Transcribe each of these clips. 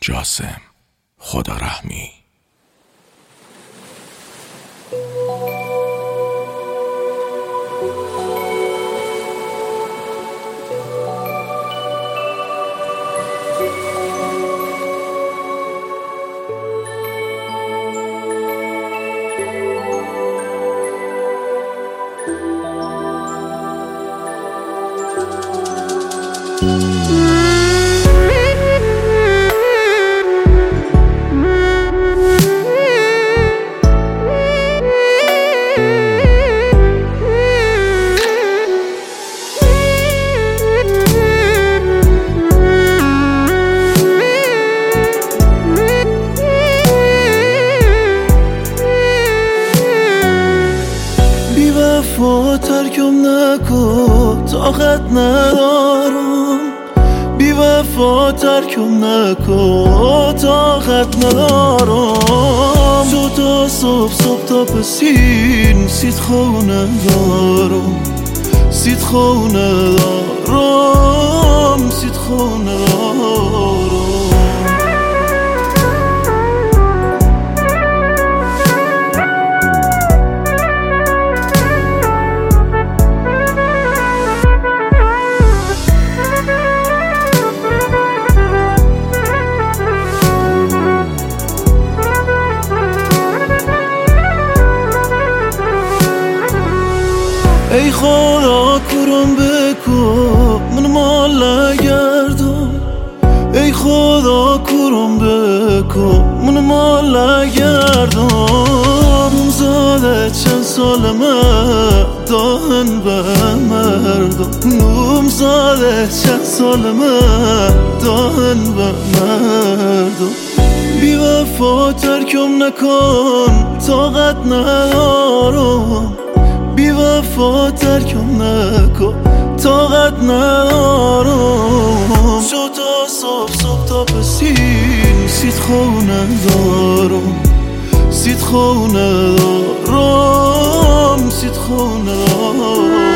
جاسم خدا رحمی. وفا ترکم نکن طاقت ندارم، بی وفا ترکم نکن طاقت ندارم. شو تا صبح صبح تا پسین سید خونه دارم، سید خونه دارم، سید خونه دارم. ای خدا کورم بکن من مال نگردم، ای خدا کورم بکن من مال نگردم. زاده چند سالمه داهن به مردم، نوم زاده چند سالمه داهن به مردم. بی وفا ترکم نکن طاقت ندارم، بی وفا ترکم نکن طاقت ندارم. شو تا صبح صبح تا پسین سید خونه دارم، سید خونه دارم، سید خونه دارم.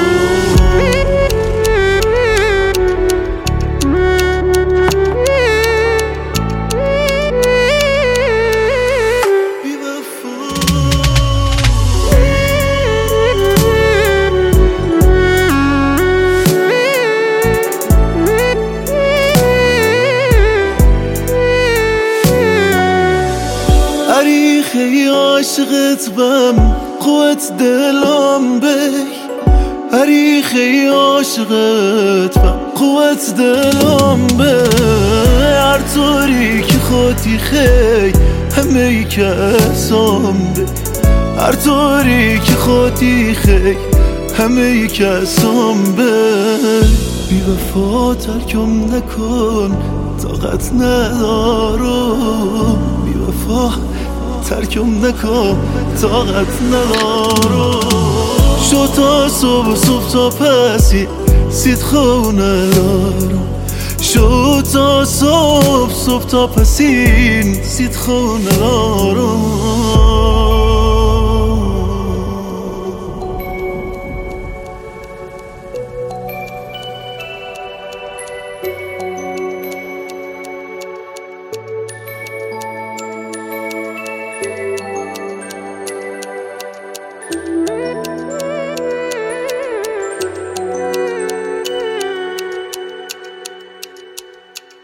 خیلی عاشقت بم قوت دلم بی، هری خیلی عاشقت بم قوت دلم بی. هر طوری که خودی خی همه کسام بی، هر طوری که خودی خی همه کسام بی. بی وفا ترکم نکن طاقت ندارم، بی وفا ترکم نکن طاقت ندارم. شو تا صبح صبح تا پسی سید خونه دارم، شو تا صبح صبح تا پسین سید خونه دارم.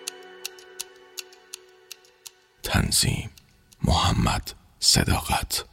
تنظیم محمد صداقت.